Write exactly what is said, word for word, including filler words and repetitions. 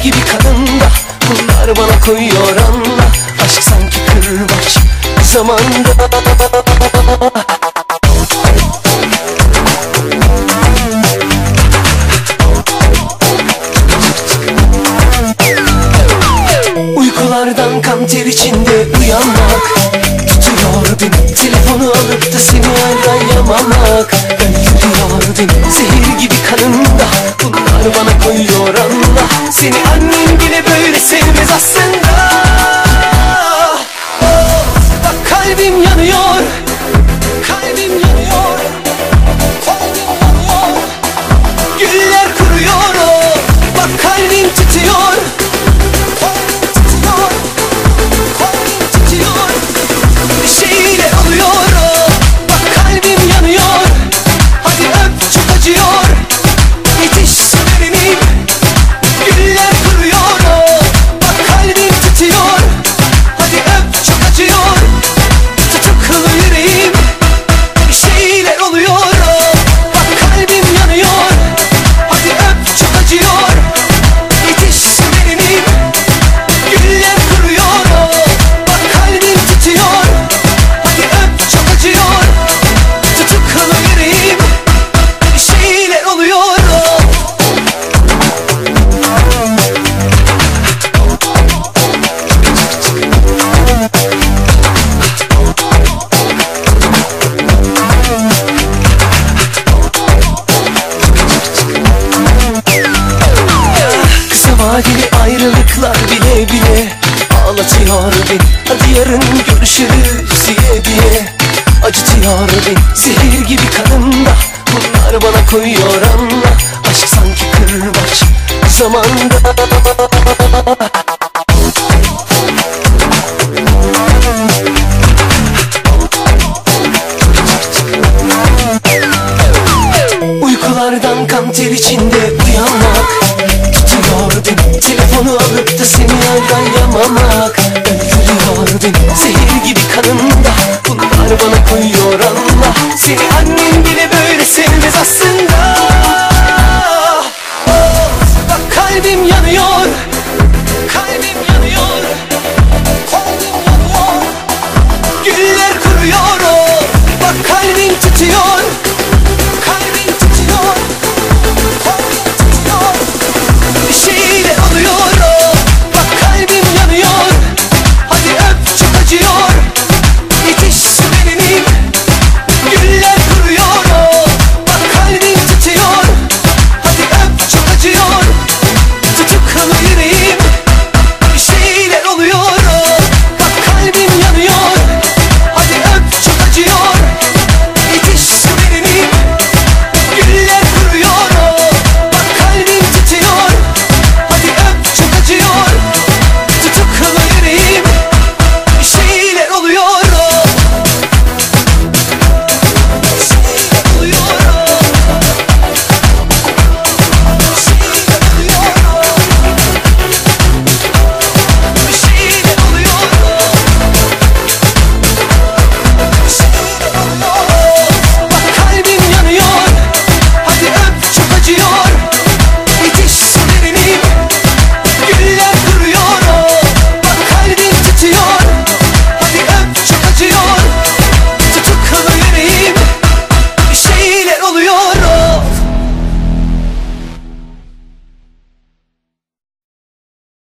gibi kanında, bunlar bana koyuyor anla. Aşk sanki kırbaç zamanda. Uykulardan kan ter içinde uyanmak tutuyor beni, telefonu alıp da seni arayamamak öldürüyor beni. Zehir gibi kanında, bunlar bana koyuyor anla. Seni annem bile böyle sevmez aslında. Oh, bak kalbim yanıyor, kalbim yanıyor, kalbim yanıyor. Güller kuruyor, oh, bak kalbim tutuyor. Vadeli ayrılıklar bile bile ağlatıyor beni. Hadi yarın görüşürüz diye diye acıtıyor beni. Zehir gibi kanımda, bunlar bana koyuyor anla. Aşk sanki kırbaç zamanda. Uykulardan kan ter içinde uyanmak tutuyor beni, telefonu alıp da seni arayamamak öldürüyor beni. Zehir gibi kanımda, bunlar bana koyuyor Allah. Seni annem bile böyle sevmez aslında. Oh, bak kalbim yanıyor, kalbim